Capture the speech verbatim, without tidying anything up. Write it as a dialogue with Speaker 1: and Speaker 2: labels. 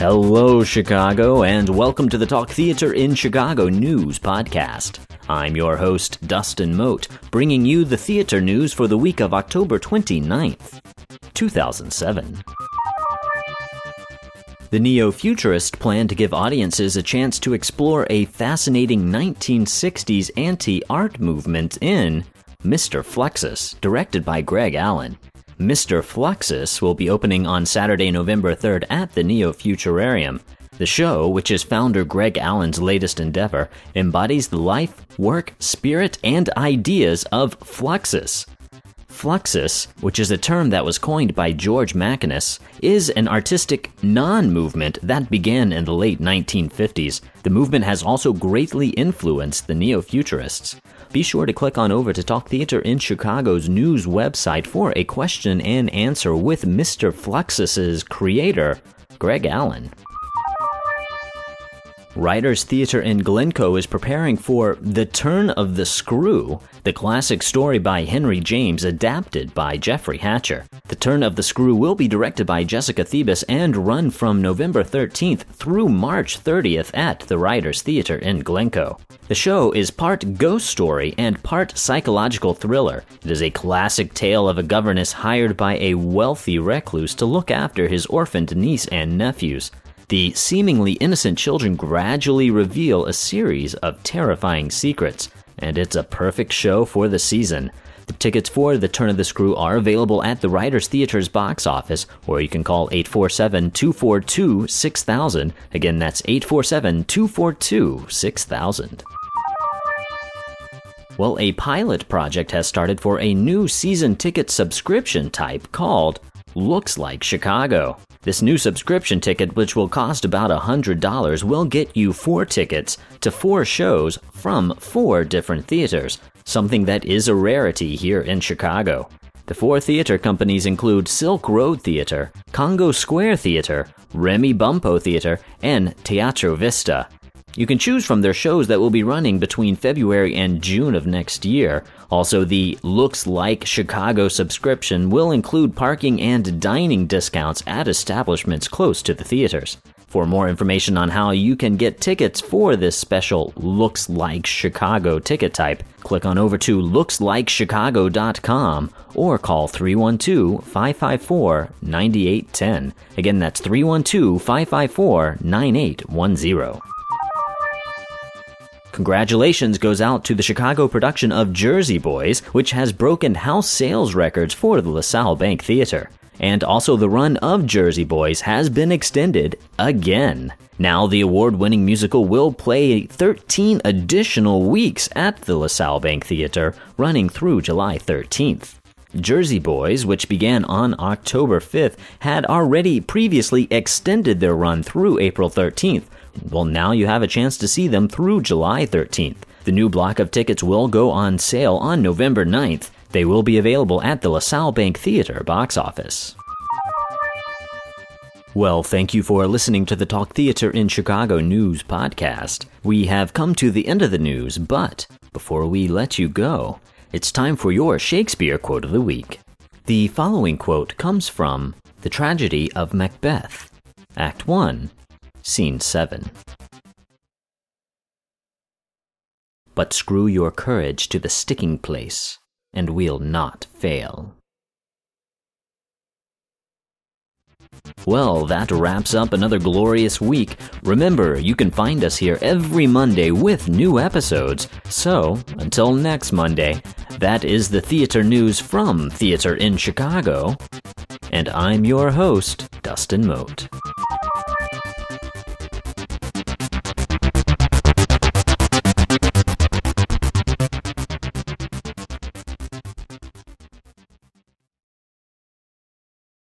Speaker 1: Hello, Chicago, and welcome to the Talk Theater in Chicago News Podcast. I'm your host, Dustin Mote, bringing you the theater news for the week of October twenty-ninth, two thousand seven. The neo-futurists plan to give audiences a chance to explore a fascinating nineteen sixties anti-art movement in Mister Fluxus, directed by Greg Allen. Mister Fluxus will be opening on Saturday, November third at the Neo-Futurarium. The show, which is founder Greg Allen's latest endeavor, embodies the life, work, spirit, and ideas of Fluxus. Fluxus, which is a term that was coined by George Macinnes, is an artistic non-movement that began in the late nineteen fifties. The movement has also greatly influenced the neo-futurists. Be sure to click on over to Talk Theater in Chicago's news website for a question and answer with Mister Fluxus's creator, Greg Allen. Writers Theater in Glencoe is preparing for The Turn of the Screw, the classic story by Henry James adapted by Jeffrey Hatcher. The Turn of the Screw will be directed by Jessica Thebus and run from November thirteenth through March thirtieth at the Writers Theater in Glencoe. The show is part ghost story and part psychological thriller. It is a classic tale of a governess hired by a wealthy recluse to look after his orphaned niece and nephews. The seemingly innocent children gradually reveal a series of terrifying secrets, and it's a perfect show for the season. The tickets for The Turn of the Screw are available at the Writers Theater's box office, or you can call eight four seven, two four two, six thousand. Again, that's eight four seven, two four two, six thousand. Well, a pilot project has started for a new season ticket subscription type called Looks Like Chicago. This new subscription ticket, which will cost about one hundred dollars, will get you four tickets to four shows from four different theaters, something that is a rarity here in Chicago. The four theater companies include Silk Road Theater, Congo Square Theater, Remy Bumpo Theater, and Teatro Vista. You can choose from their shows that will be running between February and June of next year. Also, the Looks Like Chicago subscription will include parking and dining discounts at establishments close to the theaters. For more information on how you can get tickets for this special Looks Like Chicago ticket type, click on over to looks like chicago dot com or call three one two, five five four, nine eight one zero. Again, that's three one two, five five four, nine eight one zero. Congratulations goes out to the Chicago production of Jersey Boys, which has broken house sales records for the LaSalle Bank Theater. And also the run of Jersey Boys has been extended again. Now the award-winning musical will play thirteen additional weeks at the LaSalle Bank Theater, running through July thirteenth. Jersey Boys, which began on October fifth, had already previously extended their run through April thirteenth. Well, now you have a chance to see them through July thirteenth. The new block of tickets will go on sale on November ninth. They will be available at the LaSalle Bank Theater box office. Well, thank you for listening to the Talk Theater in Chicago News Podcast. We have come to the end of the news, but before we let you go, it's time for your Shakespeare quote of the week. The following quote comes from The Tragedy of Macbeth, Act one, Scene seven. But screw your courage to the sticking place, and we'll not fail. Well, that wraps up another glorious week. Remember, you can find us here every Monday with new episodes. So, until next Monday, that is the theater news from Theater in Chicago. And I'm your host, Dustin Mote.